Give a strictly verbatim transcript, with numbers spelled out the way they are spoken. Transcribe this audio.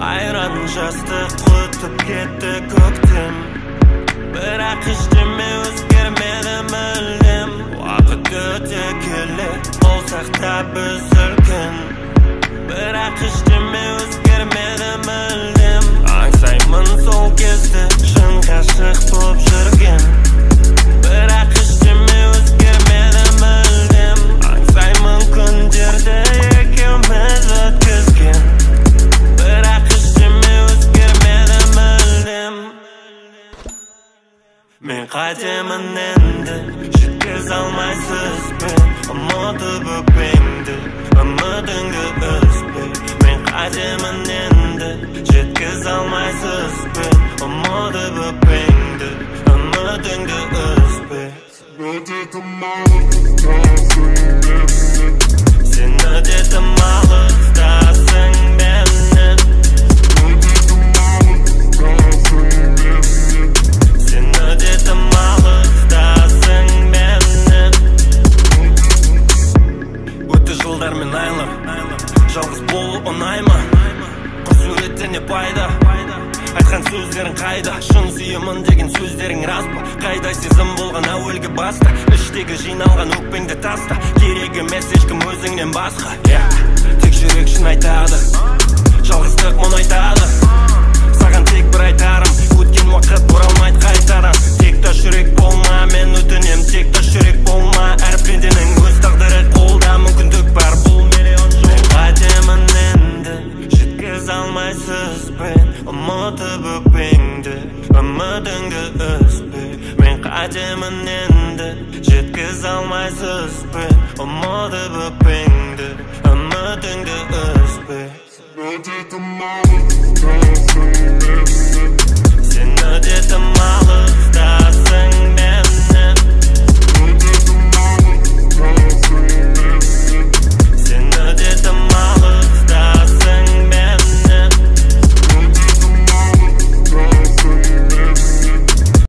Ayran жастық құтып кетті көктем, бірақ ештеме өзгермеді мүлдем. Уақыт өте келе болсақ та біз үлкен, бірақ ештеме өзгермеді мүлдем. Аңсаймын сол кезде шын ғашық болып жүрген, бірақ ештеме өзгермеді мүлдем. Аңсаймын күндерді екеуміз өткізген, бірақ ештеме өзгермеді мүлдем. Мен қайтемін енді, жеткізе алмайсыз бен ұмытып өкпеңді, үмітіңді үзбе. Мен қайтемін енді, жеткізе алмайсыз бен ұмытып өкпеңді, үмітіңді үзбе. Сен өтетім алыстасың менен, сен өтетім алыстасың менен. Өтті жылдар мен айлар, жалғыз болу ұнай ма? Құр суреттен не пайда? Айтқан сөздерің қайда? Шын сүйемін деген сөздерің рас па? Қайда сезім болған әуелгі баста? Іштегі жиналған өкпеңді таста, керек емес ешкім өзіңнен басқа. Тек жүрек шын айтады, жалғыздық мұң айтады. Саған тек бір айтарым, өткен уақыт оралмайды қайтарам. Тек таш жүрек болма, мен өтінем, тек таш жүрек болма. Әр пенденің өз тағдыры қолда, мүмкіндік бар бұл миллион жол. Мен қайтемін енді, жеткізе алмайсыз бен ұмытып өкпеңді, үмітіңді үзбе. Мен қайтемін енді, жеткізе алмайсыз бен ұмытып өкпеңді, үмітіңді үзбе.